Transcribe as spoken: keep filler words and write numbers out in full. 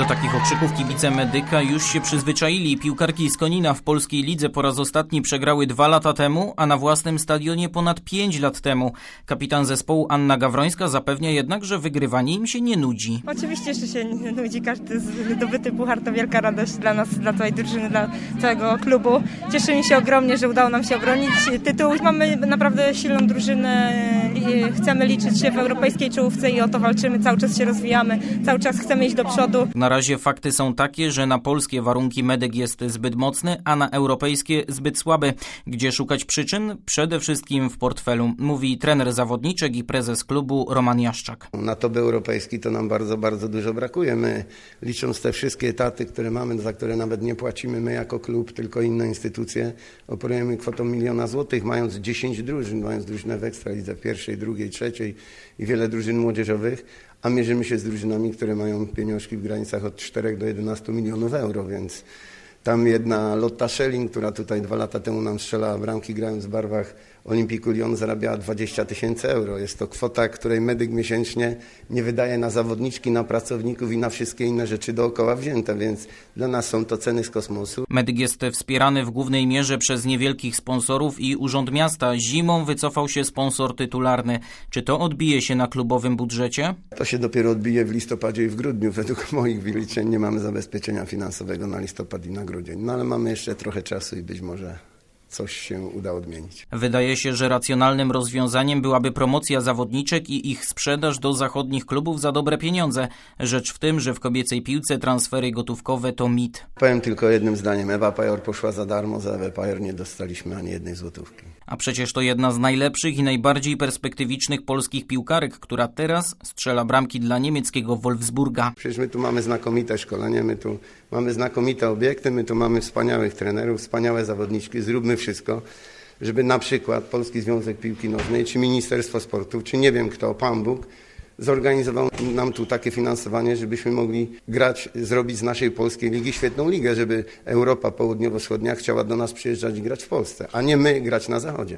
takich okrzyków kibice Medyka już się przyzwyczaili. Piłkarki z Konina w polskiej lidze po raz ostatni przegrały dwa lata temu, a na własnym stadionie ponad pięć lat temu. Kapitan zespołu Anna Gawrońska zapewnia jednak, że wygrywanie im się nie nudzi. Oczywiście, że się nie nudzi. Każdy zdobyty puchar to wielka radość dla nas, dla całej drużyny, dla całego klubu. Cieszymy się ogromnie, że udało nam się obronić tytuł. Mamy naprawdę silną drużynę. Chcemy liczyć się w europejskiej czołówce i o to walczymy. Cały czas się rozwijamy, cały czas chcemy iść do przodu. Na razie fakty są takie, że na polskie warunki Medyk jest zbyt mocny, a na europejskie zbyt słaby. Gdzie szukać przyczyn? Przede wszystkim w portfelu, mówi trener zawodniczek i prezes klubu Roman Jaszczak. Na top europejski to nam bardzo, bardzo dużo brakuje. My, licząc te wszystkie etaty, które mamy, za które nawet nie płacimy my jako klub, tylko inne instytucje, operujemy kwotą miliona złotych, mając dziesięć drużyn, mając drużynę w Ekstralidze, w pierwszej, drugiej, trzeciej i wiele drużyn młodzieżowych, a mierzymy się z drużynami, które mają pieniążki w granicach od czterech do jedenastu milionów euro, więc tam jedna Lotta Schelling, która tutaj dwa lata temu nam strzelała bramki grając w barwach Olimpiku Lyon, zarabiała dwadzieścia tysięcy euro. Jest to kwota, której Medyk miesięcznie nie wydaje na zawodniczki, na pracowników i na wszystkie inne rzeczy dookoła wzięte, więc dla nas są to ceny z kosmosu. Medyk jest wspierany w głównej mierze przez niewielkich sponsorów i Urząd Miasta. Zimą wycofał się sponsor tytularny. Czy to odbije się na klubowym budżecie? To się dopiero odbije w listopadzie i w grudniu. Według moich wyliczeń nie mamy zabezpieczenia finansowego na listopad i na grudzień. No ale mamy jeszcze trochę czasu i być może coś się uda odmienić. Wydaje się, że racjonalnym rozwiązaniem byłaby promocja zawodniczek i ich sprzedaż do zachodnich klubów za dobre pieniądze. Rzecz w tym, że w kobiecej piłce transfery gotówkowe to mit. Powiem tylko jednym zdaniem. Ewa Pajor poszła za darmo, za Ewę Pajor nie dostaliśmy ani jednej złotówki. A przecież to jedna z najlepszych i najbardziej perspektywicznych polskich piłkarek, która teraz strzela bramki dla niemieckiego Wolfsburga. Przecież my tu mamy znakomite szkolenie, my tu mamy znakomite obiekty, my tu mamy wspaniałych trenerów, wspaniałe zawodniczki. Zróbmy wszystko, żeby na przykład Polski Związek Piłki Nożnej, czy Ministerstwo Sportu, czy nie wiem kto, Pan Bóg, zorganizował nam tu takie finansowanie, żebyśmy mogli grać, zrobić z naszej polskiej ligi świetną ligę, żeby Europa Południowo-Wschodnia chciała do nas przyjeżdżać i grać w Polsce, a nie my grać na Zachodzie.